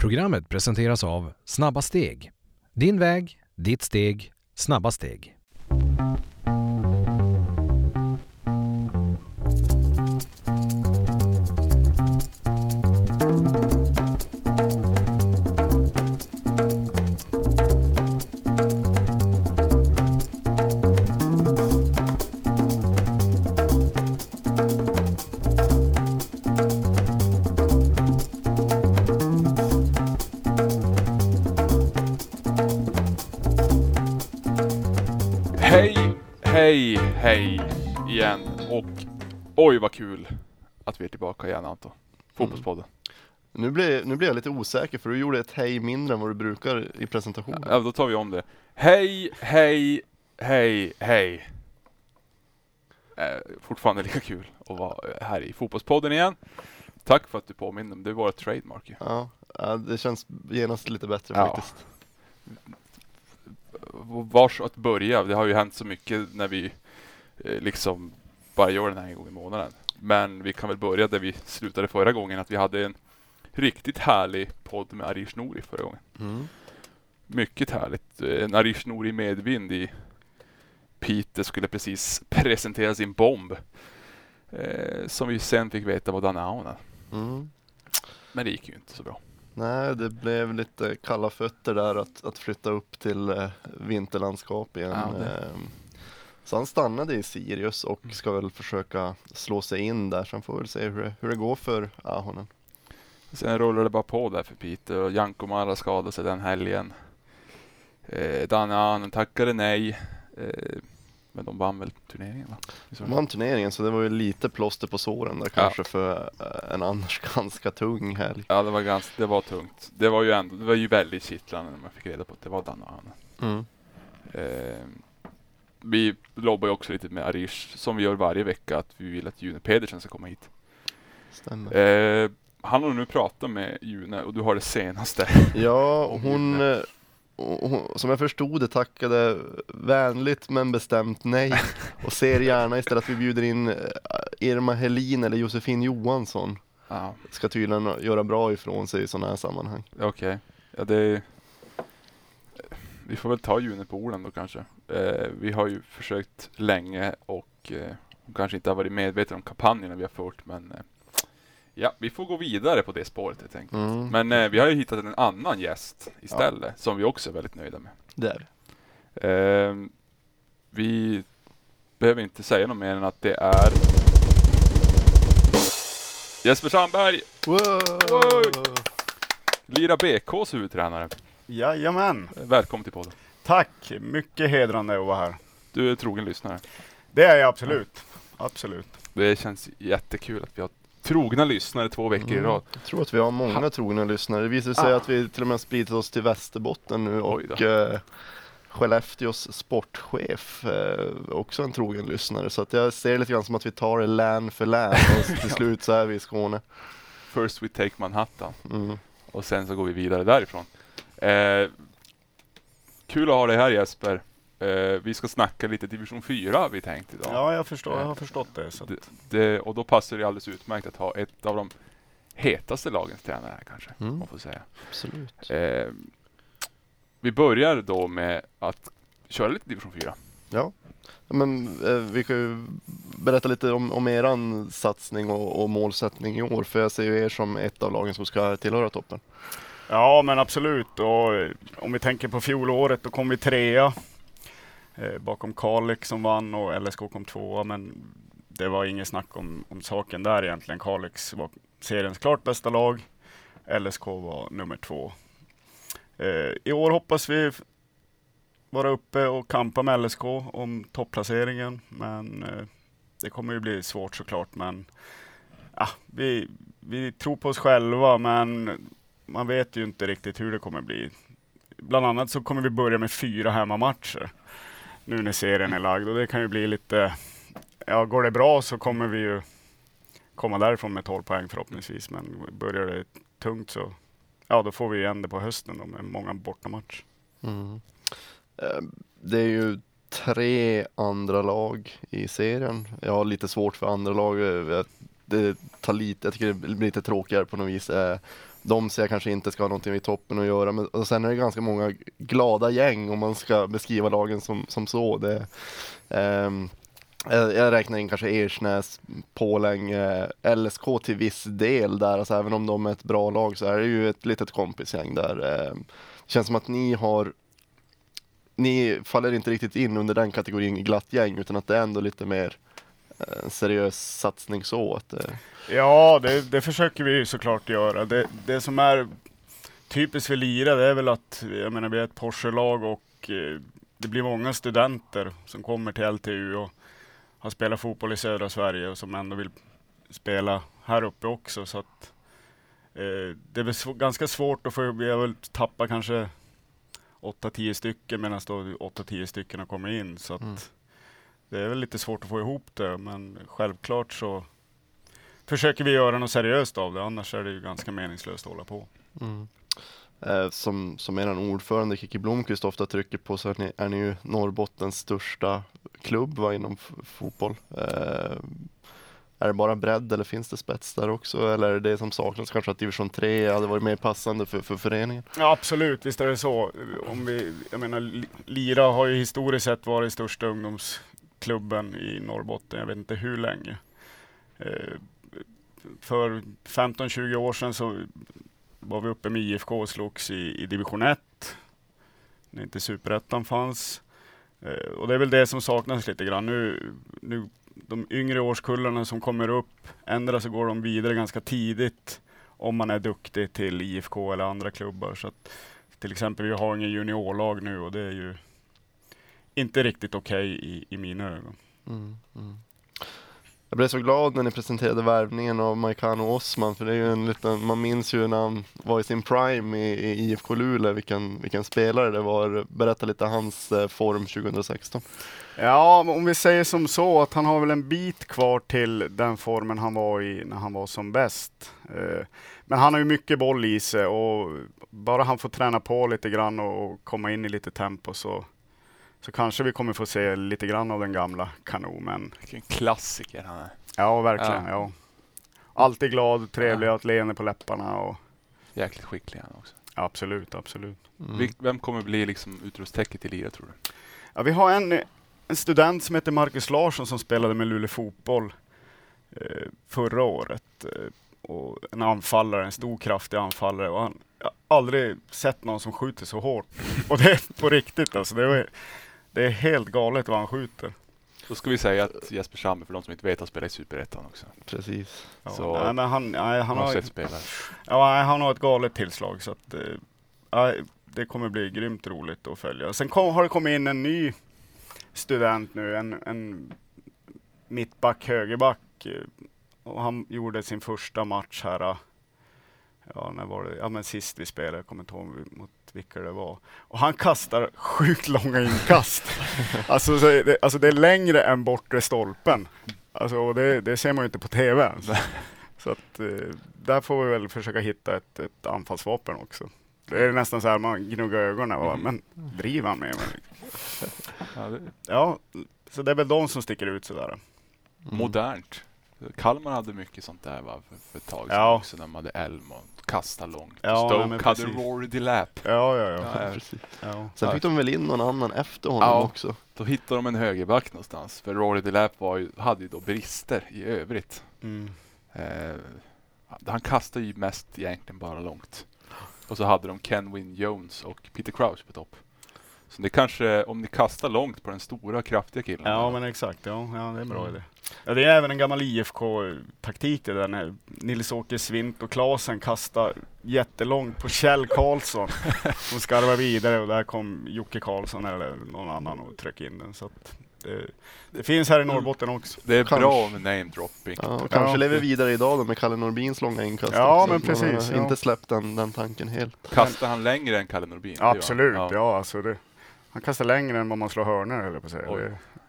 Programmet presenteras av Snabba Steg. Din väg, ditt steg, snabba steg. Hej igen och oj vad kul att vi är tillbaka igen, Anton. Fotbollspodden. Nu blir jag lite osäker för du gjorde ett hej mindre än vad du brukar i presentationen. Ja, då tar vi om det. Hej. Fortfarande lika kul att vara här i Fotbollspodden igen. Tack för att du påminner, det är våra trademark. Ja, det känns genast lite bättre faktiskt. Vars att börja, det har ju hänt så mycket när vi liksom bara gör den här en gång i månaden. Men vi kan väl börja där vi slutade förra gången, att vi hade en riktigt härlig podd med Arish Nouri förra gången. Mycket härligt. En Arish Nouri medvind i Peter skulle precis presentera sin bomb som vi sen fick veta var Danaona. Men det gick ju inte så bra. Nej, det blev lite kalla fötter där att flytta upp till vinterlandskap igen. Ja, så han stannade i Sirius och ska väl försöka slå sig in där. Så han får väl se hur det går för Ahonen. Sen rullar det bara på där för Peter och Janko Mara skadade sig den helgen. Danaona tackade nej. Men de vann väl turneringen, va? De vann turneringen, så det var ju lite plåster på såren där kanske för en annars ganska tung helg. Ja, det var tungt. Det var ju väldigt kittlande när man fick reda på att det var Danaona. Vi lobbar ju också lite med Arish, som vi gör varje vecka, att vi vill att June Pedersen ska komma hit. Stämmer. Han har nu pratat med June och du har det senaste. Ja, hon som jag förstod det tackade vänligt men bestämt nej och ser gärna istället att vi bjuder in Irma Helin eller Josefin Johansson. Ska tydligen göra bra ifrån sig i sådana här sammanhang. Okej. Ja, vi får väl ta June på orden då kanske. Vi har ju försökt länge och hon kanske inte har varit medveten om kampanjerna vi har fört, men ja, vi får gå vidare på det spåret helt enkelt. Men vi har ju hittat en annan gäst istället som vi också är väldigt nöjda med. Där. Vi behöver inte säga något mer än att det är Jesper Sandberg! Wow. Lira BKs huvudtränare. Jajamän! Välkommen till podden. Tack! Mycket hedrande att vara här. Du är trogen lyssnare. Det är jag absolut. Absolut. Det känns jättekul att vi har trogna lyssnare 2 veckor i rad. Jag tror att vi har många trogna lyssnare. Det visar sig att vi till och med har spridit oss till Västerbotten nu och Skellefteås sportchef också en trogen lyssnare. Så att jag ser lite grann som att vi tar det län för län och till slut så är vi i Skåne. First we take Manhattan. Och sen så går vi vidare därifrån. Kul att ha dig här, Jesper. Vi ska snacka lite division 4 vi tänkt idag. Ja, jag har förstått det. Så och då passar det alldeles utmärkt att ha ett av de hetaste lagens tränare här kanske, man får säga. Absolut. Vi börjar då med att köra lite division 4. Ja, men vi kan ju berätta lite om eran satsning och målsättning i år. För jag ser ju er som ett av lagen som ska tillhöra toppen. Ja, men absolut. Och om vi tänker på fjolåret, då kom vi 3 bakom Kalix som vann och LSK kom 2, men det var inget snack om saken där egentligen. Kalix var seriens klart bästa lag, LSK var nummer 2. I år hoppas vi vara uppe och kampa med LSK om topplaceringen, men det kommer ju bli svårt såklart. Men vi tror på oss själva, men man vet ju inte riktigt hur det kommer bli. Bland annat så kommer vi börja med 4 hemmamatcher nu när serien är lagd, och det kan ju bli lite, går det bra så kommer vi ju komma därifrån med 12 poäng förhoppningsvis, men börjar det tungt så då får vi igen det på hösten då, med många bortamatch. Det är ju 3 andra lag i serien. Jag har lite svårt för andra lag. Jag det tar lite, jag tycker det blir lite tråkigare på något vis. De ser jag kanske inte ska ha någonting vid toppen att göra, men och sen är det ganska många glada gäng om man ska beskriva lagen som så. Jag räknar in kanske Ersnäs, Påläng, LSK till viss del där, alltså även om de är ett bra lag så är det ju ett litet kompisgäng där. Det känns som att ni faller inte riktigt in under den kategorin glatt gäng, utan att det är ändå lite mer en seriös satsning så att Ja, det försöker vi ju såklart göra. Det som är typiskt för Lira, det är väl att jag menar, vi är ett Porsche-lag och det blir många studenter som kommer till LTU och har spelat fotboll i södra Sverige och som ändå vill spela här uppe också. Så att det är väl ganska svårt att få, vi har väl tappat kanske 8-10 stycken medan då 8-10 stycken har kommit in. Så att det är väl lite svårt att få ihop det, men självklart så försöker vi göra något seriöst av det, annars är det ju ganska meningslöst att hålla på. Som er ordförande Kiki Blomqvist ofta trycker på, så är ni ju Norrbottens största klubb inom fotboll. Är det bara bredd eller finns det spets där också? Eller är det som saknas kanske att division 3 hade varit mer passande för föreningen? Ja, absolut, visst är det så. Jag menar, Lira har ju historiskt sett varit största ungdomsklubben i Norrbotten, jag vet inte hur länge. För 15-20 år sedan så var vi uppe med IFK och slogs i division 1 när inte superettan fanns. Och det är väl det som saknas lite grann. Nu de yngre årskullarna som kommer upp, ändra så går de vidare ganska tidigt om man är duktig till IFK eller andra klubbar. Så att, till exempel, vi har ingen juniorlag nu och det är ju inte riktigt okej i mina ögon. Jag blev så glad när ni presenterade värvningen av Maikano Osman, för det är ju en liten, man minns ju när han var i sin prime i IFK Luleå, vilken spelare det var. Berätta lite hans form 2016. Ja, om vi säger som så att han har väl en bit kvar till den formen han var i när han var som bäst. Men han har ju mycket boll i sig och bara han får träna på lite grann och komma in i lite tempo så kanske vi kommer få se lite grann av den gamla kanonen. Vilken klassiker han är. Ja, verkligen. Ja. Alltid glad, trevlig, att leende på läpparna. Och jäkligt skicklig han också. Absolut. Vem kommer bli liksom utruststäcket i Lira, tror du? Ja, vi har en student som heter Marcus Larsson som spelade med Luleå fotboll förra året. Och en anfallare, en stor kraftig anfallare. Och jag har aldrig sett någon som skjuter så hårt. Och det är på riktigt alltså. Det är helt galet vad han skjuter. Då ska vi säga att Jesper Schammer, för de som inte vet, har spelat i Superettan också. Precis. Ja, så nej, men han har sett spelare. Ja, han har ett galet tillslag så att det kommer bli grymt roligt att följa. Sen har det kommit in en ny student nu, en mittback, högerback, och han gjorde sin första match här. Ja, när var det? Ja, men sist vi spelade, jag kommer inte ihåg mot vilka det var. Och han kastar sjukt långa inkast. Alltså det är längre än bortre stolpen. Alltså det ser man ju inte på tv ens. Så att där får vi väl försöka hitta ett anfallsvapen också. Det är nästan så här man gnuggar ögonen. Men driver han med mig? Ja, så det är väl de som sticker ut sådär. Modernt. Kalmar hade mycket sånt där för ett tag sedan också, när man hade Elm och kasta långt. Stoke hade Rory Delap. Ja. Precis. Ja. Sen fick de väl in någon annan efter honom också. Då hittade de en högerback någonstans. För Rory Delap hade ju då brister i övrigt. Han kastade ju mest egentligen bara långt. Och så hade de Ken Wynne Jones och Peter Crouch på topp. Så det kanske, om ni kastar långt på den stora, kraftiga killen. Ja, men exakt. Ja, det är en bra idé. Ja, det är även en gammal IFK-taktik det där när Nils-Åke Svint och Klasen kastar jättelångt på Kjell Karlsson som skarvar vidare, och där kom Jocke Karlsson eller någon annan och tryckte in den. Så att det finns här i Norrbotten också. Det är bra med name-dropping. Ja, kanske lever vidare idag då med Kalle Norbins långa inkast. Ja, också. Men precis. Man har inte släppt den tanken helt. Kastar han längre än Kalle Norbin? Absolut, alltså han kastar längre än vad man slår hörnor, eller på sig.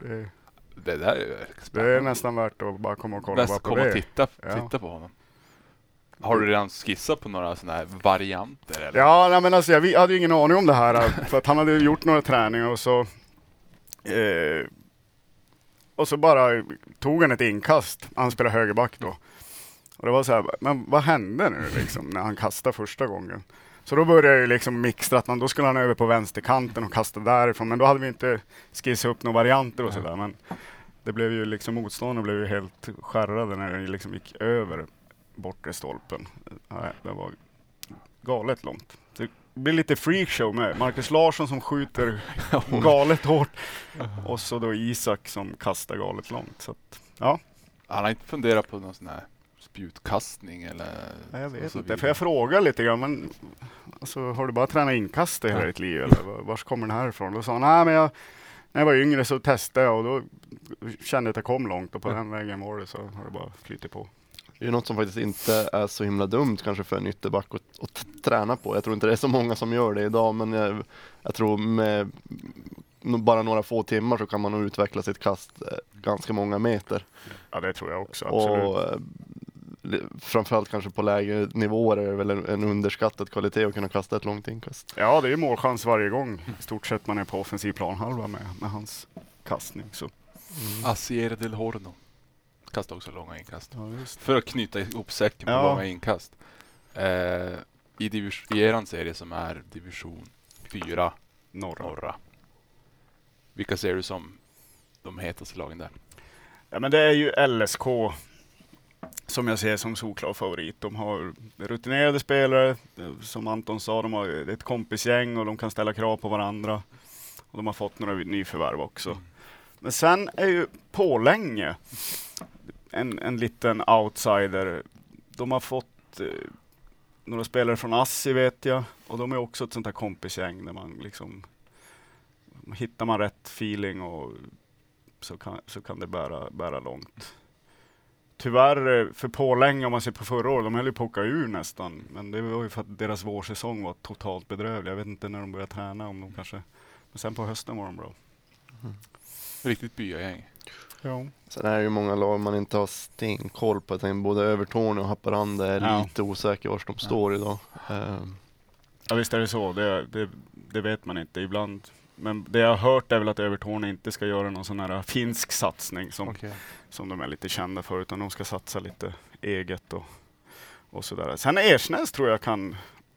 Det är nästan värt att bara komma och kolla på det. Titta på honom. Har du redan skissat på några sådana här varianter? Eller? Ja, nej, men alltså, jag hade ju ingen aning om det här. För att han hade gjort några träningar och så bara tog han ett inkast. Han spelar högerback då. Och det var så här, men vad hände nu liksom när han kastade första gången? Så då började jag ju liksom mixtra att då skulle han över på vänsterkanten och kasta därifrån. Men då hade vi inte skissat upp några varianter och sådär. Men det blev ju liksom, motståndarna blev ju helt skärrade när det liksom gick över bortre stolpen. Nej, det var galet långt. Det blir lite freakshow med Marcus Larsson som skjuter galet hårt. Och så då Isak som kastar galet långt. Så att, ja. Han har inte funderat på någon sån här spjutkastning eller? Nej, jag vet inte, för jag frågar lite grann, men alltså, har du bara tränat inkast i hela ditt liv eller var kommer den här ifrån? Då sa han, nej men när jag var yngre så testade jag och då kände jag att jag kom långt och på den vägen var det, så har det bara flyttat på. Det är ju något som faktiskt inte är så himla dumt kanske för en ytterback att träna på. Jag tror inte det är så många som gör det idag, men jag tror med bara några få timmar så kan man nog utveckla sitt kast ganska många meter. Ja, det tror jag också, absolut. Och framförallt kanske på lägre nivåer är det väl en underskattad kvalitet att kunna kasta ett långt inkast. Ja, det är ju målchans varje gång. I stort sett man är på offensiv planhalva med hans kastning. Så. Asier del Horno kastar också långa inkast. Ja, just. För att knyta ihop säcken på långa inkast. I eran serie som är division 4 norra. Vilka ser du som de hetaste lagen där? Ja, men det är ju LSK som jag ser som solklar favorit. De har rutinerade spelare, som Anton sa, de har ett kompisgäng och de kan ställa krav på varandra. Och de har fått några nyförvärv också. Men sen är ju Pålänge en liten outsider. De har fått några spelare från Assi vet jag. Och de är också ett sånt här kompisgäng där man liksom hittar man rätt feeling och så kan det bära långt. Tyvärr för Pålänge, om man ser på förra året, de höll ju på att åka ur nästan. Men det var ju för att deras vårsäsong var totalt bedrövlig. Jag vet inte när de började träna, om de kanske... Men sen på hösten var de bra. Riktigt byagäng. Ja. Sen är det ju många lag man inte har stenkoll på. Jag tänker både Övertorneå och Haparanda är lite osäkra var de står idag. Ja, visst är det så. Det vet man inte ibland. Men det jag har hört är väl att Övertorneå inte ska göra någon sån här finsk satsning som de är lite kända för, utan de ska satsa lite eget och sådär. Sen Ersnäs tror jag kan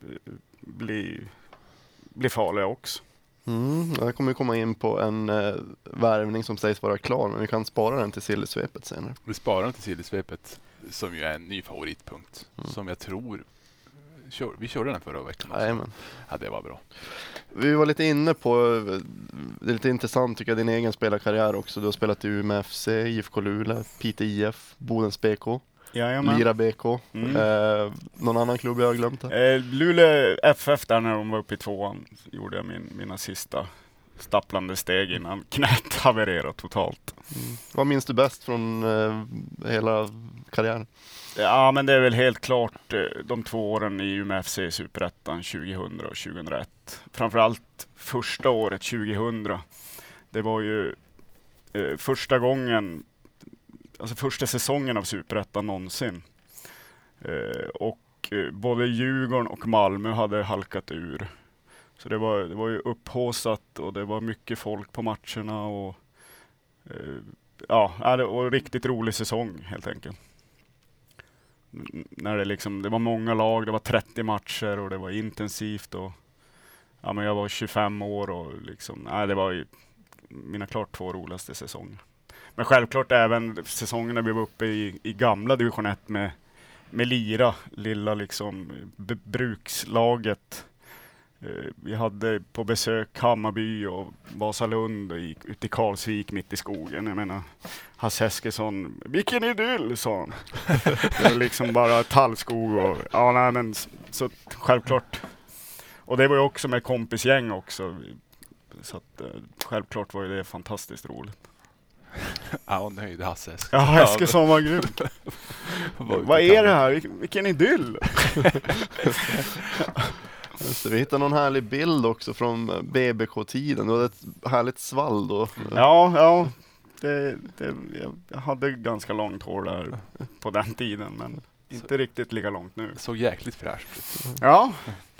bli farliga också. Jag kommer komma in på en värvning som sägs vara klar, men vi kan spara den till Sillesvepet senare. Vi sparar den till Sillesvepet som ju är en ny favoritpunkt som jag tror vi körde den förra veckan också. Ja, det var bra. Vi var lite inne på, det är lite intressant tycker jag, din egen spelarkarriär också. Du har spelat i Umeå FC, IFK Luleå, Piteå IF, Bodens BK, Lira BK. Någon annan klubb jag har glömt? Luleå FF där när de var uppe i 2:an gjorde jag mina sista stapplande steg innan knät havererade totalt. Vad minns du bäst från hela karriären? Ja, men det är väl helt klart de 2 åren i Umeå FC i Superettan 2000 och 2001. Framförallt första året 2000. Det var ju första gången, alltså första säsongen av Superettan någonsin. Och både Djurgården och Malmö hade halkat ur. Så det var ju upphåsat och det var mycket folk på matcherna och det var riktigt rolig säsong helt enkelt. När det var många lag, det var 30 matcher och det var intensivt och men jag var 25 år och det var ju mina klart 2 roligaste säsonger. Men självklart även säsongerna vi var uppe i gamla division 1 med Lira, lilla brukslaget. Vi hade på besök Hammarby och Vasalund ute i Karlsvik mitt i skogen. Jag menar, Hasse Eskilsson, vilken idyll, sa han. Det var bara tallskog och så självklart. Och det var ju också med kompisgäng också. Så att självklart var ju det fantastiskt roligt. Ja, nöjd Hasse Eskilsson. Ja, Eskilsson var grym. Vad är det här? Vilken idyll! Vi hittade någon härlig bild också från BBK-tiden. Det var ett härligt svall då. Ja. Jag hade ganska långt hår där på den tiden, men inte riktigt lika långt nu. Såg jäkligt fräscht ut. Ja.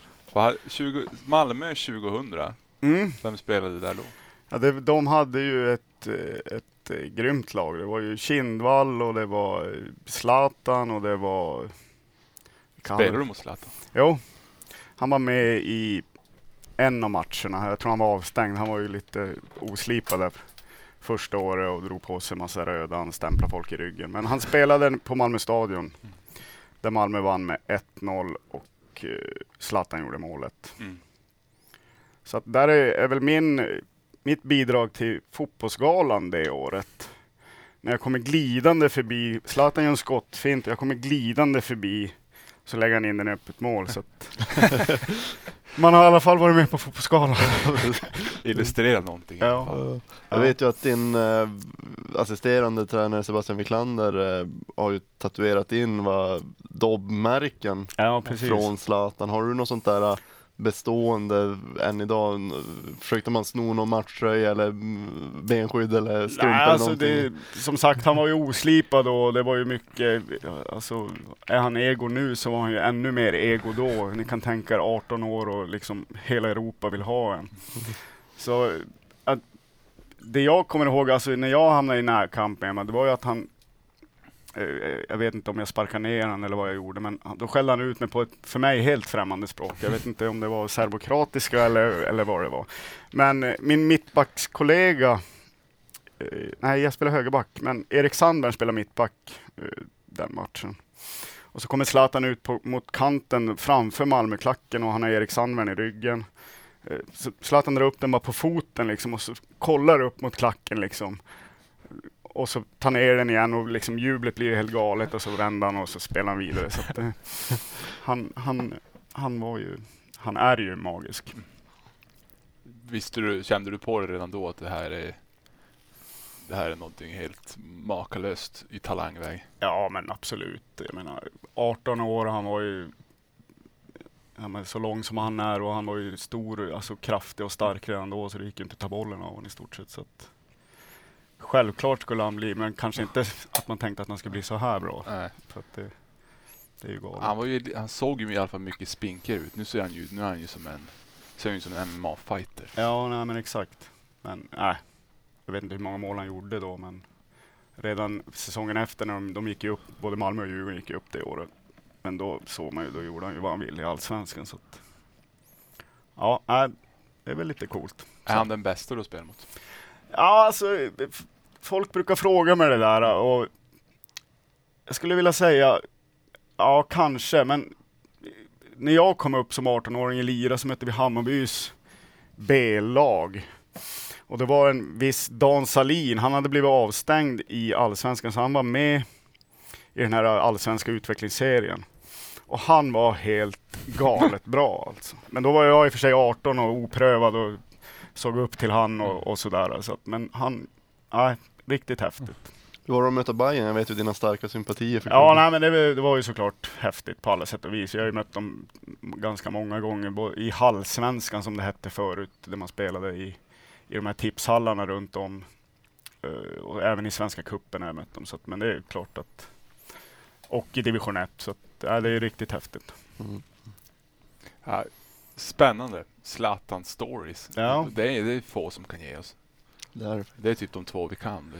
Malmö 2000. Vem spelade där då? Ja, de hade ju ett grymt lag. Det var ju Kindvall och det var Zlatan och det var... Spelar du mot Zlatan? Jo, han var med i en av matcherna. Jag tror han var avstängd. Han var ju lite oslipad där första året och drog på sig massa röda. Han stämplade folk i ryggen. Men han spelade på Malmö stadion. Där Malmö vann med 1-0 och Zlatan gjorde målet. Så att där är väl mitt bidrag till fotbollsgalan det året. När jag kommer glidande förbi, Zlatan gör en skottfint och jag kommer glidande förbi, så lägger han in den i öppet mål. Så att man har i alla fall varit med på fotbollsgalan. Illustrera någonting. Ja. Jag vet ju att din assisterande tränare Sebastian Wiklander har ju tatuerat in dobbmärken från Zlatan. Har du något sånt där bestående än idag? Försökte man sno någon matchtröja eller benskydd eller strumpa eller någonting? Som sagt, han var ju oslipad och det var ju mycket, alltså är han ego nu så var han ju ännu mer ego då. Ni kan tänka er 18 år och liksom hela Europa vill ha en. Så det jag kommer ihåg, alltså när jag hamnade i närkamp med honom, det var ju att han, jag vet inte om jag sparkade ner han eller vad jag gjorde, men då skällde han ut mig på ett för mig helt främmande språk. Jag vet inte om det var serbokratiska eller vad det var. Men min mittbackskollega, nej jag spelar högerback, men Erik Sandberg spelar mittback den matchen. Och så kommer Zlatan ut mot kanten framför Malmöklacken och han har Erik Sandberg i ryggen. Så Zlatan drar upp den bara på foten liksom, och så kollar upp mot klacken liksom. Och så tar ner den igen och liksom jublet blir helt galet och så vänder han och så spelar han vidare. Så att, han är ju magisk. Kände du på det redan då att det här är någonting helt makalöst i talangväg? Ja, men absolut. Jag menar, 18 år, han var ju så lång som han är och han var ju stor, alltså kraftig och stark redan då, så det gick inte att ta bollen av honom i stort sett. Så att självklart skulle han bli, men kanske inte att man tänkte att han skulle bli så här bra. Nej. För att det är ju galet. Han såg ju i alla fall mycket spinker ut. Nu är han ju som en MMA-fighter. Ja, nej, men exakt. Men jag vet inte hur många mål han gjorde då, men redan säsongen efter när de gick ju upp, både Malmö och Djurgården gick ju upp det året. Men då såg man ju, då gjorde han ju vad han ville i Allsvenskan. Så att, ja, det är väl lite coolt. Är han den bästa du spelar mot? Ja, alltså folk brukar fråga mig det där och jag skulle vilja säga ja, kanske, men när jag kom upp som 18-åring i Lira så mötte vi Hammarbys B-lag. Och det var en viss Dan Salin, han hade blivit avstängd i Allsvenskan så han var med i den här allsvenska utvecklingsserien. Och han var helt galet bra alltså. Men då var jag i och för sig 18 och oprövad och såg upp till han och sådär. Så att, men han, riktigt häftigt. Du var att möta Bayern, jag vet ju dina starka sympatier för klubben. Ja, nej, men det var ju såklart häftigt på alla sätt och vis. Jag har ju mött dem ganska många gånger i Hallsvenskan som det hette förut, där man spelade i de här tipshallarna runt om. Och även i Svenska cupen har jag mött dem. Så att, men det är klart att, och i division 1, så att, det är riktigt häftigt. Mm. Ja, spännande. Zlatan stories. Ja. Det är få som kan ge oss. Det är typ de två vi kan.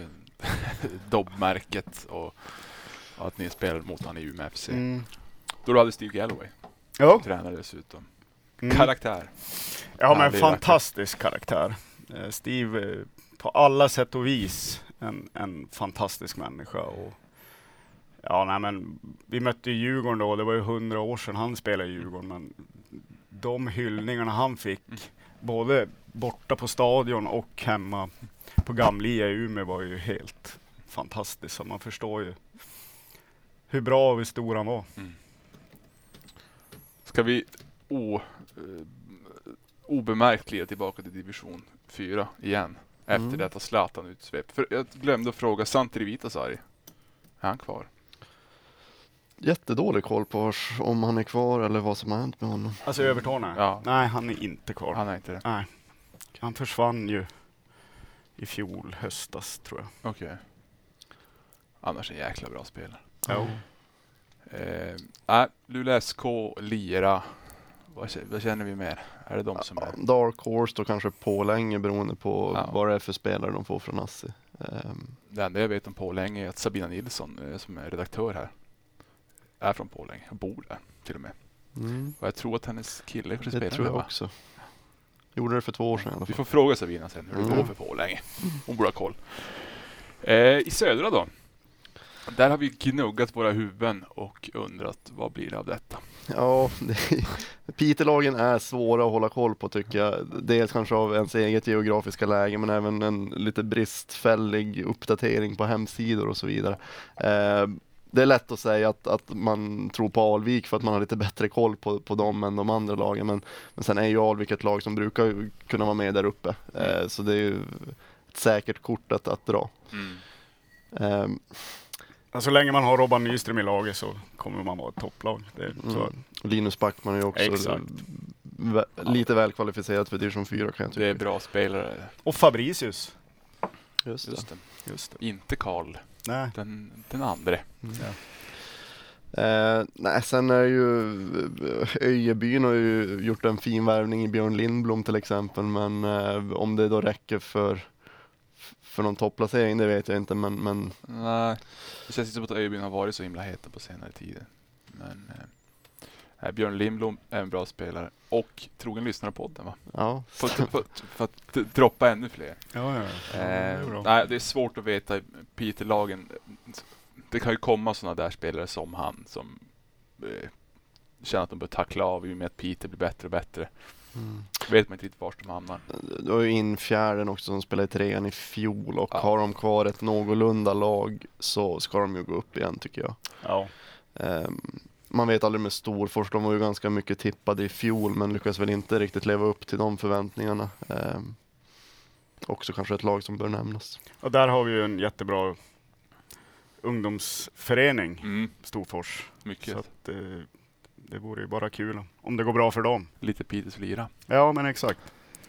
Dobbmärket och att ni spelade mot han i Umeå FC. Då hade Steve Galloway tränare dessutom. Karaktär. Ja, men fantastisk karaktär. Steve på alla sätt och vis en fantastisk människa. Och ja, nej, men vi mötte Djurgården då, det var ju 100 år sedan han spelade i Djurgården, men de hyllningarna han fick både borta på stadion och hemma på Gamlia i Umeå var ju helt fantastiskt. Så man förstår ju hur bra och hur stor han var. Ska vi obemärkt leda tillbaka till division 4 igen efter detta Zlatan utsvep? För jag glömde att fråga Santeri Viitasaari. Är han kvar? Jättedålig koll på om han är kvar eller vad som har hänt med honom. Alltså Övertorneå? Ja. Nej, han är inte kvar. Han är inte det? Nej. Han försvann ju i fjol höstas, tror jag. Okej. Annars en jäkla bra spelare. Ja. Luleå SK, Lira. Vad känner vi mer? Är det de som är? Dark Horse då kanske på länge beroende på vad det är för spelare de får från Assi. Det enda jag vet om Pålänge är att Sabina Nilsson som är redaktör här är från Pålänge och bor där till och med. Och jag tror att hennes kille kanske spelar. Det tror jag också. Gjorde det för 2 år sedan i alla fall. Vi får fråga Sabina sen hur det går för Pålänge. Hon borde ha koll. I södra då? Där har vi gnuggat våra huvuden och undrat vad blir det av detta? Ja, Piteå-lagen är svåra att hålla koll på tycker jag. Dels kanske av ens eget geografiska läge men även en lite bristfällig uppdatering på hemsidor och så vidare. Det är lätt att säga att man tror på Alvik för att man har lite bättre koll på dem än de andra lagen. Men sen är ju Alvik ett lag som brukar kunna vara med där uppe. Så det är ju ett säkert kort att dra. Så länge man har Robban Nyström i laget så kommer man vara ett topplag. Linus Backman är ju också lite väl kvalificerad för division 4 kan jag tycka. Det är bra spelare. Och Fabricius. Just det. Inte Karl. Nej. Den andra. Nej, sen är ju Öjebyn har ju gjort en fin värvning i Björn Lindblom till exempel, men om det då räcker för någon topplacering, det vet jag inte, men nej, det känns inte som att Öjebyn har varit så himla heta på senare tid. Men Björn Lindblom är en bra spelare och trogen lyssnare på podden, va? Ja. För att droppa ännu fler. Nej, det är svårt att veta i Peter-lagen. Det kan ju komma sådana där spelare som han som känner att de bör tackla av i och med att Peter blir bättre och bättre. Vet man inte riktigt var de hamnar. Du har ju in fjärden också som spelar i 3:an i fjol och har de kvar ett någorlunda lag så ska de ju gå upp igen tycker jag. Ja. Man vet aldrig med Storfors, de var ju ganska mycket tippade i fjol men lyckas väl inte riktigt leva upp till de förväntningarna. Också kanske ett lag som bör nämnas. Och där har vi ju en jättebra ungdomsförening, Storfors. Mycket. Så att, det vore ju bara kul om det går bra för dem. Lite Peters lira. Ja, men exakt.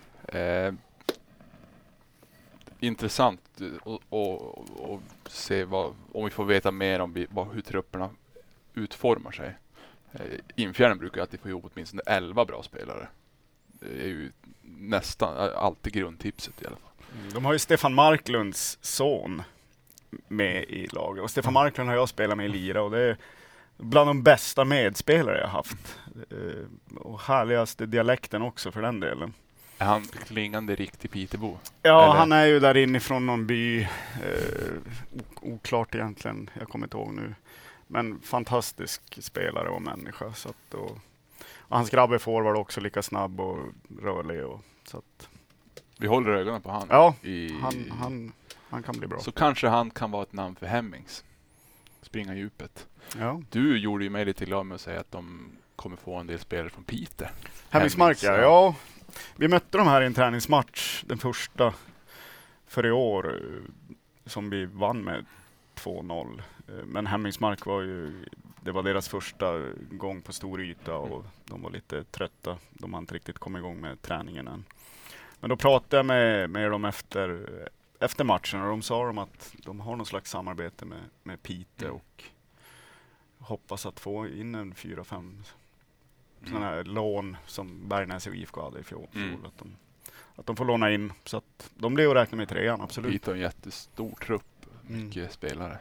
Intressant och se om vi får veta mer om hur trupperna utformar sig. Infjärden brukar alltid få ihop åtminstone 11 bra spelare. Det är ju nästan alltid grundtipset i alla fall. De har ju Stefan Marklunds son med i laget. Och Stefan Marklund har jag spelat med i lira och det är bland de bästa medspelare jag haft. Och härligaste dialekten också för den delen. Är han klingande riktig Pitebo? Ja, eller? Han är ju där inifrån någon by. Oklart egentligen, jag kommer inte ihåg nu. Men fantastisk spelare och människa. Så att, och hans grabb är forward också lika snabb och rörlig. Så att, vi håller ögonen på han. Ja, han kan bli bra. Så kanske han kan vara ett namn för Hemmings. Springa djupet. Ja. Du gjorde ju mig lite glad med att säga att de kommer få en del spelare från Pite. Hemmingsmark, ja. Vi mötte de här i en träningsmatch, den första för i år, som vi vann med 2-0. Men Hemmingsmark det var deras första gång på stor yta och de var lite trötta. De hade inte riktigt kommit igång med träningen än. Men då pratade jag med dem efter matchen och de sa att de har någon slags samarbete med Pite och hoppas att få in en 4-5 sådana här lån som Bergnäs och IFK hade i fjol. Att de får låna in så att de blir att räkna med 3:an, absolut. Pite har en jättestor trupp, mycket spelare.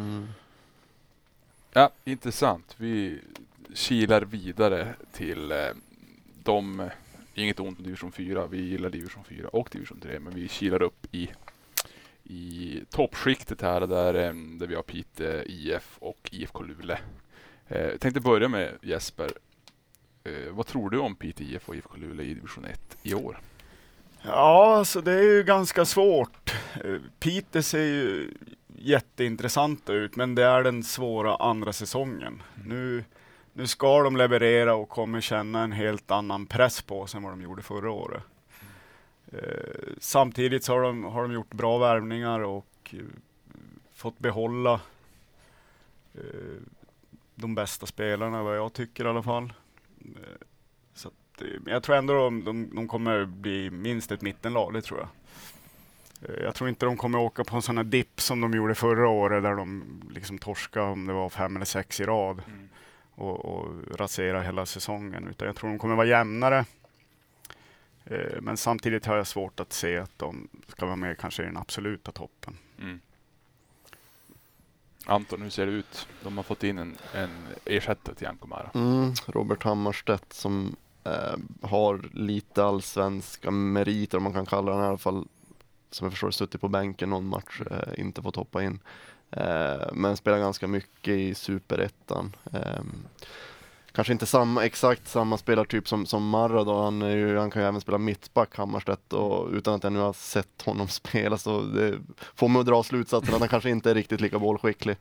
Ja, intressant. Vi kilar vidare till inget ont om division 4. Vi gillar division 4 och division 3, men vi kilar upp i toppskiktet här där vi har Pite IF och IFK Luleå. Jag tänkte börja med Jesper. Vad tror du om Pite IF och IFK Luleå i division 1 i år? Ja, så det är ju ganska svårt. Pite ser ju jätteintressant ut, men det är den svåra andra säsongen. Nu ska de leverera och kommer känna en helt annan press på sig än vad de gjorde förra året. Samtidigt så har de gjort bra värvningar och fått behålla de bästa spelarna, vad jag tycker i alla fall. Så att, jag tror ändå de kommer bli minst ett mittenlag, det tror jag. Jag tror inte de kommer åka på en sån här dipp som de gjorde förra året där de liksom torskade om det var 5 eller 6 i rad och rasera hela säsongen. Utan jag tror de kommer vara jämnare. Men samtidigt har jag svårt att se att de ska vara med kanske i den absoluta toppen. Mm. Anton, hur ser det ut? De har fått in en ersättare till Jan Komara. Robert Hammarstedt som har lite allsvenska meriter, om man kan kalla den i alla fall, som jag förstår suttit på bänken någon match, inte fått hoppa in. Men spelar ganska mycket i Superettan. Kanske inte exakt samma spelartyp som Marra då. Han kan ju även spela mittback, Hammarstedt, och utan att jag nu har sett honom spela så det får mig att dra slutsatsen att han kanske inte är riktigt lika bollskicklig.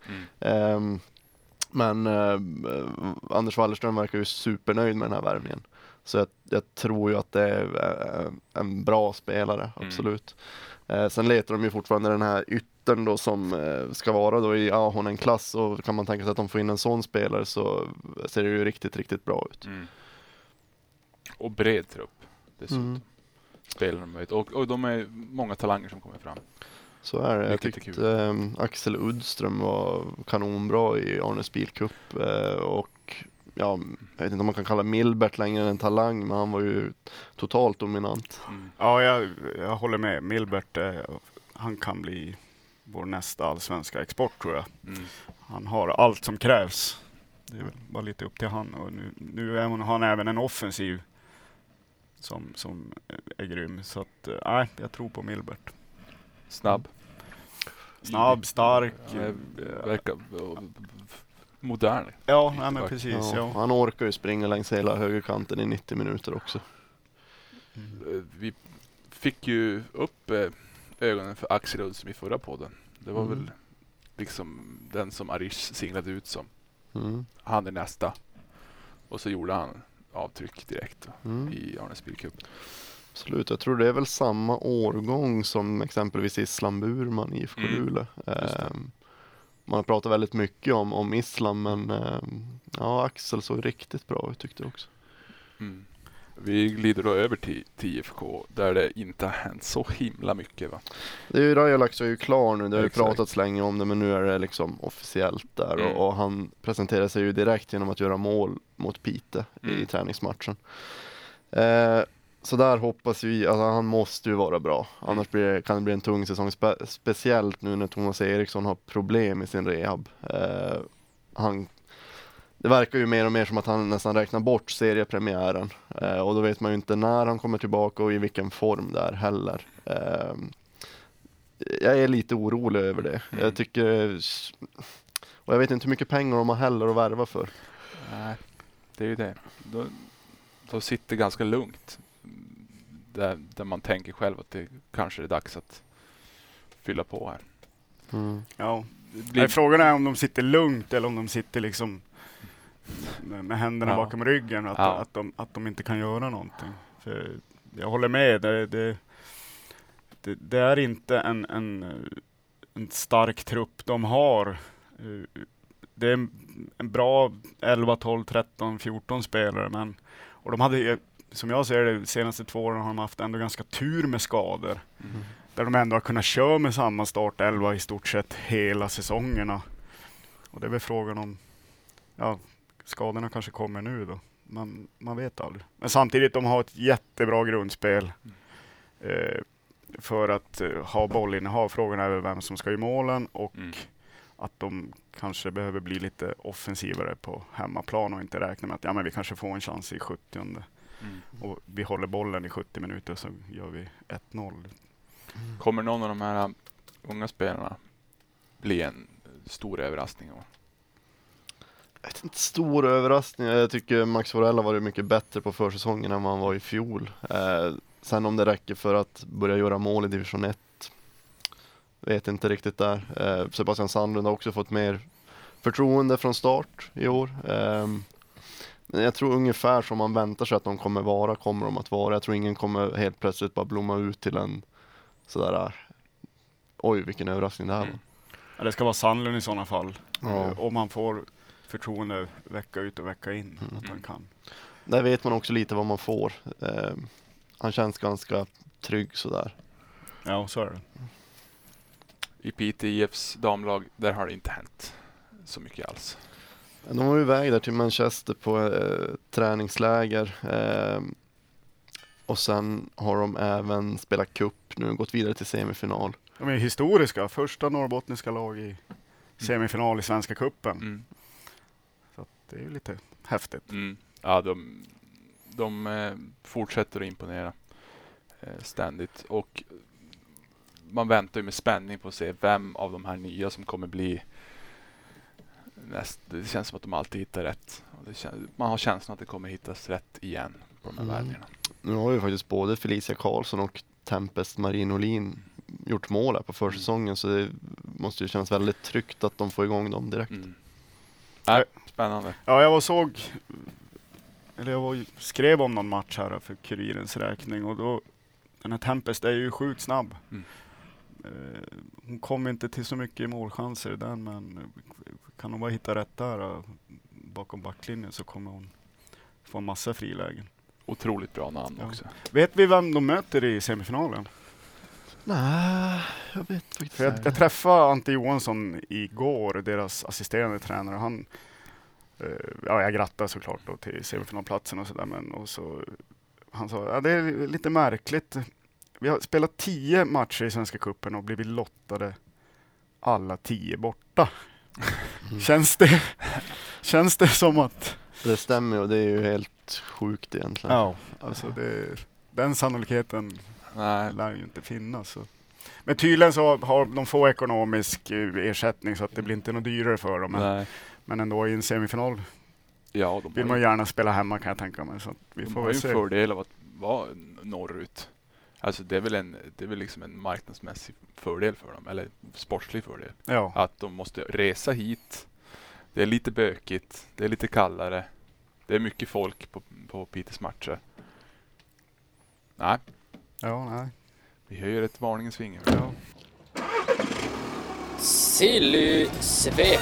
Men Anders Wallerström verkar ju supernöjd med den här värvningen. Så jag tror ju att det är en bra spelare, absolut. Sen letar de ju fortfarande den här yttern då som ska vara då i en klass, och kan man tänka sig att de får in en sån spelare så ser det ju riktigt, riktigt bra ut. Och bred trupp dessutom. Spelar de ut. Och de är många talanger som kommer fram. Så är det. Jag Vilket är tyckte Axel Uddström var kanonbra i Arnes Bilcup, och jag vet inte om man kan kalla Milbert längre än en talang, men han var ju totalt dominant. Ja, jag håller med. Milbert, han kan bli vår nästa allsvenska export, tror jag. Han har allt som krävs. Det är väl bara lite upp till han. Och nu är han även en offensiv som är grym. Så att, jag tror på Milbert. Snabb, stark. Verkar modern. Ja, men precis. Ja. Han orkar ju springa längs hela högerkanten i 90 minuter också. Vi fick ju upp ögonen för Axel Uddström i förra podden. Det var väl liksom den som Arish singlade ut som. Han är nästa. Och så gjorde han avtryck direkt i Arnes Bilcup. Absolut, jag tror det är väl samma årgång som exempelvis Islam Burman i IFK Luleå. Man har pratat väldigt mycket om Islam, men Axel såg riktigt bra ut tyckte jag också. Vi glider då över till IFK där det inte har hänt så himla mycket, va? Det är ju Rajalax är ju klar nu, det har ju pratats länge om det, men nu är det liksom officiellt där och han presenterar sig ju direkt genom att göra mål mot Pite i träningsmatchen. Så där hoppas vi, alltså han måste ju vara bra, annars kan det bli en tung säsong, speciellt nu när Thomas Eriksson har problem i sin rehab. Det verkar ju mer och mer som att han nästan räknar bort seriepremiären, och då vet man ju inte när han kommer tillbaka och i vilken form där heller. Jag är lite orolig över det. Jag tycker, och jag vet inte hur mycket pengar de har heller att värva för. Nej, det är ju det. De sitter ganska lugnt. Där man tänker själv att det kanske är dags att fylla på här. Ja. Frågan är om de sitter lugnt eller om de sitter liksom med händerna bakom ryggen, att de inte kan göra någonting. För jag håller med. Det är inte en stark trupp de har. Det är en bra 11, 12, 13, 14 spelare, och de hade, som jag ser det, de senaste 2 åren har de haft ändå ganska tur med skador. Där de ändå har kunnat köra med samma startelva i stort sett hela säsongerna. Och det är väl frågan om, skadorna kanske kommer nu då. Man vet aldrig. Men samtidigt, de har ett jättebra grundspel för att ha bollinnehav. Frågan är vem som ska i målen och att de kanske behöver bli lite offensivare på hemmaplan och inte räkna med att vi kanske får en chans i 70:e. Och vi håller bollen i 70 minuter så gör vi 1-0. Kommer någon av de här unga spelarna bli en stor överraskning? Inte stor överraskning. Jag tycker Max Forell har varit mycket bättre på försäsongen än vad han var i fjol. Sen om det räcker för att börja göra mål i division 1 vet inte riktigt där. Sebastian Sandlund har också fått mer förtroende från start i år. Men jag tror ungefär som man väntar sig att de kommer att vara. Jag tror ingen kommer helt plötsligt bara blomma ut till en sådär, oj vilken överraskning det här var. Ja, det ska vara Sandlund i sådana fall. Om man får förtroende vecka ut och vecka in att han kan. Där vet man också lite vad man får. Han känns ganska trygg sådär. Ja, så är det. I Pite IFs damlag, där har det inte hänt så mycket alls. De var ju iväg där till Manchester på träningsläger. Och sen har de även spelat cup nu, gått vidare till semifinal. De är historiska. Första norrbottniska lag i semifinal i Svenska cupen. Mm. Så att det är ju lite häftigt. Mm. Ja, de fortsätter att imponera ständigt. Och man väntar ju med spänning på att se vem av de här nya som kommer bli det känns som att de alltid hittar rätt. Och man har känslan att det kommer hittas rätt igen på de här världarna. Nu har ju faktiskt både Felicia Karlsson och Tempest Marin Olin gjort mål här på försäsongen, så det måste ju kännas väldigt tryggt att de får igång dem direkt. Spännande. Ja, jag skrev om någon match här för Kurirens räkning, och då den här Tempest är ju sjukt snabb. Hon kom inte till så mycket målchanser i den, men kan hon bara hitta rätt där bakom backlinjen så kommer hon få en massa frilägen. Otroligt bra namn också. Vet vi vem de möter i semifinalen? Nej, jag vet faktiskt. Jag träffade Ante Johansson igår, deras assisterande tränare. Han, jag grattar såklart då till semifinalplatsen och sådär, men han sa, det är lite märkligt. Vi har spelat 10 matcher i Svenska cupen och blivit lottade alla 10 borta. Känns det som att... Det stämmer, och det är ju helt sjukt egentligen. Ja, alltså den sannolikheten lär ju inte finnas. Så. Men tydligen så har de få ekonomisk ersättning så att det blir inte något dyrare för dem. Men ändå i en semifinal vill man gärna spela hemma, kan jag tänka mig. Så att vi får har ju en se. fördel av att vara norrut. Alltså det är väl liksom en marknadsmässig fördel för dem, eller sportslig fördel. Ja. Att de måste resa hit. Det är lite bökigt, det är lite kallare. Det är mycket folk på Peters matcher. Nej. Vi höjer ett varningens finger. Ja. Silly-svep.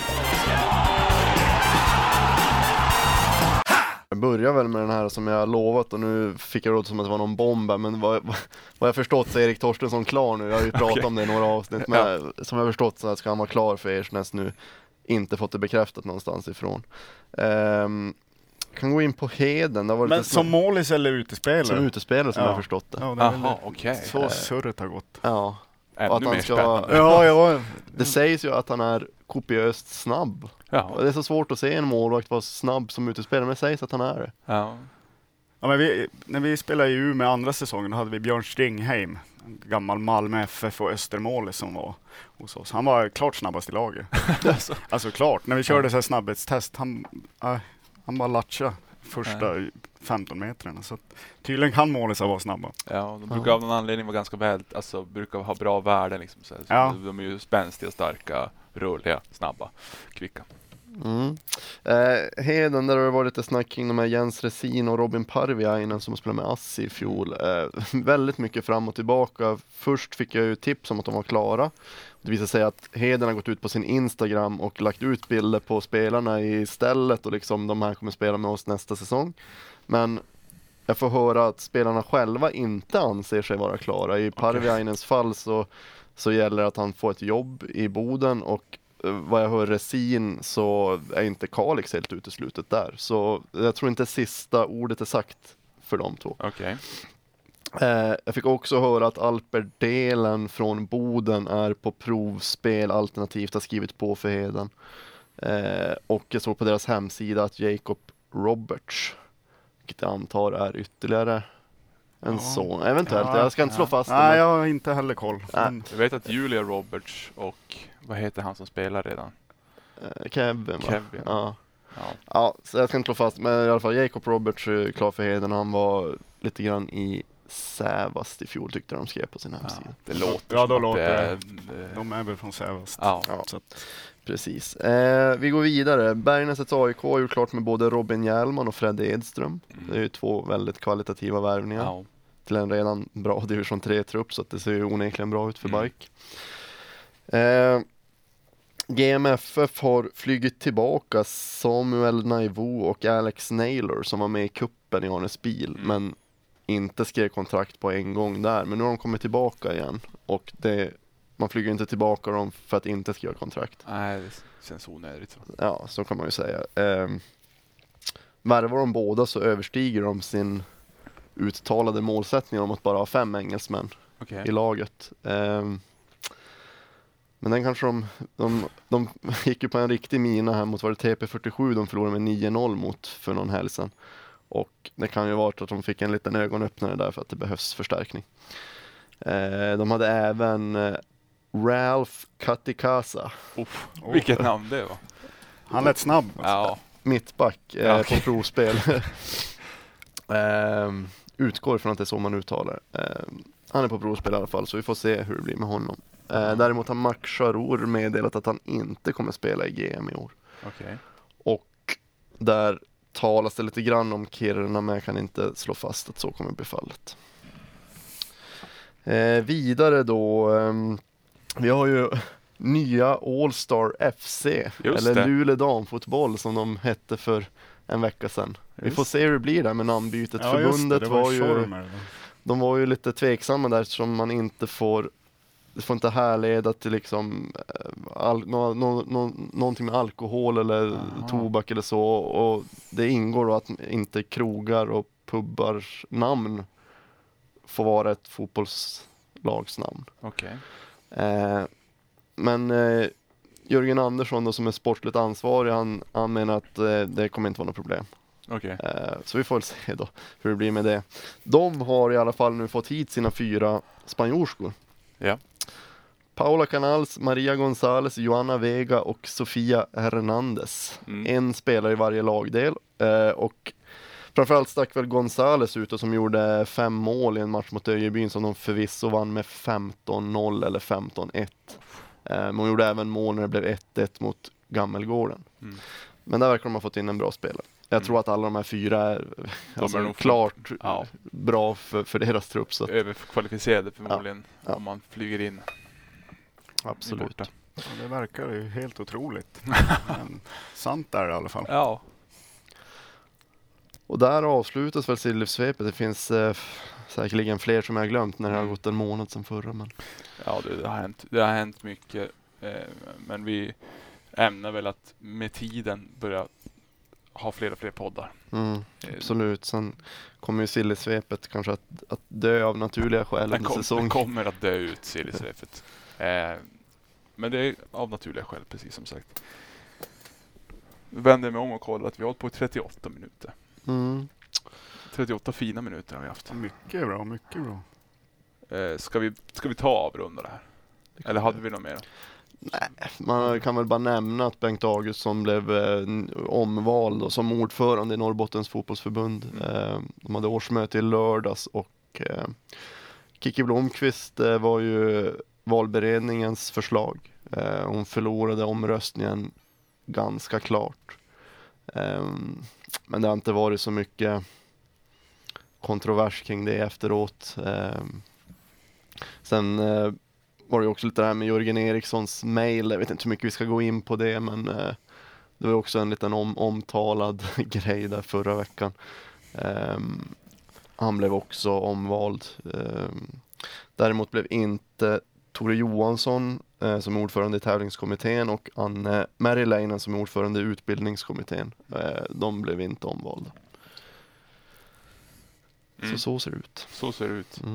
Jag börjar väl med den här som jag lovat, och nu fick jag råd som att det var någon bomb, men vad jag förstått så är Erik Torstensson klar nu. Jag har ju pratat om det i några avsnitt, men som jag förstått så ska han vara klar för Ersnäs nu. Inte fått det bekräftat någonstans ifrån. Kan gå in på Heden. Det var men som målis eller utespelare? Som utespelare, som jag har förstått det. Jaha, okej. Så surret har gått. Ja. Ännu mer spännande. Ja. Det sägs ju att han är kopiöst snabb. Ja. Och det är så svårt att se en målvakt vara snabb som utespelare, men det sägs att han är det. Ja. Ja, men när vi spelade i U med andra säsongen, då hade vi Björn Stringheim, en gammal Malmö FF och Östermål som var hos oss. Han var klart snabbast i laget. Alltså klart, när vi körde så här snabbhetstest, han bara latcha första 15 metrarna. Så tydligen kan målisar vara snabba. Ja, de brukar av någon anledning vara ganska brukar ha bra värden liksom. Så de är ju spänstiga, starka, rörliga, snabba, kvicka. Heden, där har det varit lite snack kring de här Jens Resin och Robin Parviainen som spelade med Assi i fjol. Väldigt mycket fram och tillbaka. Först fick jag ju tips om att de var klara. Det visade sig att Heden har gått ut på sin Instagram och lagt ut bilder på spelarna istället, och liksom de här kommer spela med oss nästa säsong. Men jag får höra att spelarna själva inte anser sig vara klara. I Parviainens fall så gäller att han får ett jobb i Boden, och vad jag hör Resin så är inte Kalix helt uteslutet där. Så jag tror inte sista ordet är sagt för de två. Okej. Jag fick också höra att Alper Delen från Boden är på provspel, alternativt har skrivit på för Heden. Och jag såg på deras hemsida att Jacob Roberts, vilket jag antar är ytterligare en son. Eventuellt, jag ska inte slå fast det. Nej, jag har inte heller koll. Jag vet att Julia Roberts och vad heter han som spelar redan? Kevin. Ja. Ja, så jag ska inte slå fast, men i alla fall Jacob Roberts är klar för Heden. Han var lite grann i Sävast i fjol, tyckte de skrev på sin hemsida. Det låter då som låter det. De är väl från Sävast. Ja. Så att... Precis. Vi går vidare. Bergnäsets AIK har gjort klart med både Robin Hjälman och Fred Edström. Det är ju två väldigt kvalitativa värvningar. Ja. Till en redan bra division 3-trupp, så att det ser ju onekligen bra ut för BAIK. GMFF har flygit tillbaka Samuel Naivu och Alex Naylor som var med i kuppen i Arnes bil, men inte skrev kontrakt på en gång där. Men nu har de kommit tillbaka igen, och man flyger inte tillbaka dem för att inte skriva kontrakt. Nej, det känns onödigt. Ja, så kan man ju säga. Värvar de båda så överstiger de sin uttalade målsättningar om att bara ha 5 engelsmän Okej. i laget. Men den kanske de gick ju på en riktig mina här mot, var det TP47 de förlorade med 9-0 mot för någon helg sedan. Och det kan ju vara att de fick en liten ögonöppnare där för att det behövs förstärkning. De hade även Ralph Katikasa, Vilket namn det var. Han lät snabb. Ja. mittback Ja, okej. på provspel. Utgår från att det är så man uttalar. Han är på provspel i alla fall, så vi får se hur det blir med honom. Däremot har Max Charor meddelat att han inte kommer spela i GM i år. Okej. Och där talas det lite grann om Kiruna, men jag kan inte slå fast att så kommer bli fallet. Vidare då, vi har ju nya All-Star FC, Just eller det. Luleå damfotboll som de hette för en vecka sedan. Vi får se hur det blir där med namnbytet. Ja, just Förbundet det var ju, Tjormer. de var ju lite tveksamma där, som man inte får, det får inte härleda till liksom någonting med alkohol eller tobak eller så, och det ingår då att inte krogar och pubbars namn får vara ett fotbollslagsnamn. Okej. Men Jörgen Andersson då, som är sportligt ansvarig, han menar att det kommer inte vara något problem. Okej. Så vi får väl se då hur det blir med det. De har i alla fall nu fått hit sina 4 spanjorskor. Ja. Paula Canals, Maria González, Joanna Vega och Sofia Hernández. En spelare i varje lagdel. Och framförallt stack väl González ut och som gjorde 5 mål i en match mot Öjebyn som de förvisso vann med 15-0 eller 15-1. Men hon gjorde även mål när det blev 1-1 mot Gammelgården. Men där verkar de ha fått in en bra spelare. Jag tror att alla de här 4 är, alltså, är nog klart Ja. bra för deras trupp. Så att, Överkvalificerade förmodligen Ja. om man flyger in. absolut. Borta. Ja, det verkar ju helt otroligt. Men sant är det i alla fall. Ja. Och där avslutas väl Silly-svepet. Det finns säkerligen fler som jag har glömt när det har gått en månad sedan förra. Men... Ja, det har hänt mycket. Men vi ämnar väl att med tiden börja ha fler och fler poddar. Absolut. Sen kommer ju Silly-svepet kanske att dö av naturliga skäl under säsongen. Den kommer att dö ut, Silly-svepet. Men det är av naturliga skäl, precis som sagt. Jag vänder mig om och kollar att vi har hållit på i 38 minuter. 38 fina minuter har vi haft. Mycket bra, mycket bra. Ska vi ta avrunda det här? Eller hade vi något mer? Nej, man kan väl bara nämna att Bengt Augustsson blev omvald och som ordförande i Norrbottens fotbollsförbund. De hade årsmöte i lördags och Kiki Blomqvist var ju valberedningens förslag. Hon förlorade omröstningen ganska klart. Men det har inte varit så mycket kontrovers kring det efteråt. Sen var det också lite det här med Jörgen Erikssons mail. Jag vet inte hur mycket vi ska gå in på det, men det var också en liten omtalad grej där förra veckan. Han blev också omvald. Däremot blev inte Tore Johansson som är ordförande i tävlingskommittén och Anne Meriläinen som är ordförande i utbildningskommittén. De blev inte omvalda. Så ser det ut. Så ser det ut.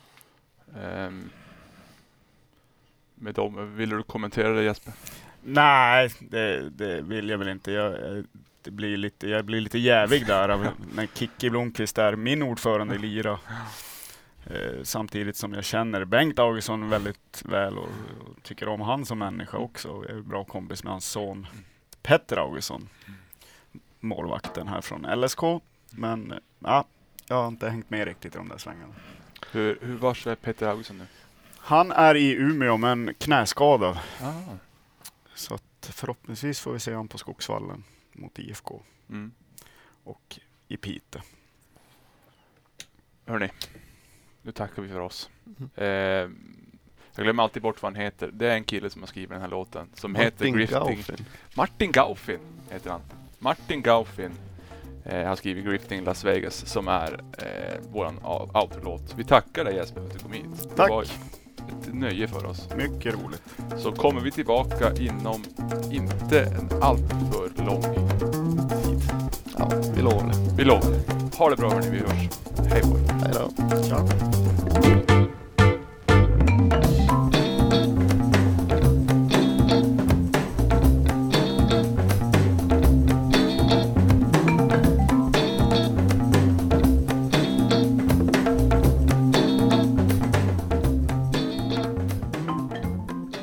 Med dem, vill du kommentera det, Jesper? Nej, det vill jag väl inte. Jag blir lite jävig där när Kiki Blomqvist är min ordförande i Lira. Samtidigt som jag känner Bengt Augustsson väldigt väl och tycker om han som människa också. Jag är bra kompis med hans son Petter Augustsson, målvakten här från LSK. Men ja, jag har inte hängt med riktigt i de där svängarna. Hur vars är Petter Augustsson nu? Han är i Umeå men knäskadad. Ah. Så att förhoppningsvis får vi se honom på Skogsvallen mot IFK. Och i Piteå. Hörrni, nu tackar vi för oss. Jag glömmer alltid bort vad han heter. Det är en kille som har skrivit den här låten som heter Grifting. Gaufin. Martin Gaufin heter han. Martin Gaufin har skrivit Grifting Las Vegas som är våran outro-låt. Vi tackar dig, Jesper, för att du kom hit. Tack. Det var ett nöje för oss. Mycket roligt. Så kommer vi tillbaka inom inte en alltför lång tid. Ja, vi lovar det. Vi lovar det. Ha det bra, hörni, vi hörs. Hej på er. Hej då. Ja.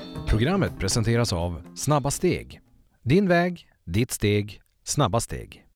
Programmet presenteras av Snabba Steg. Din väg, ditt steg, snabba steg.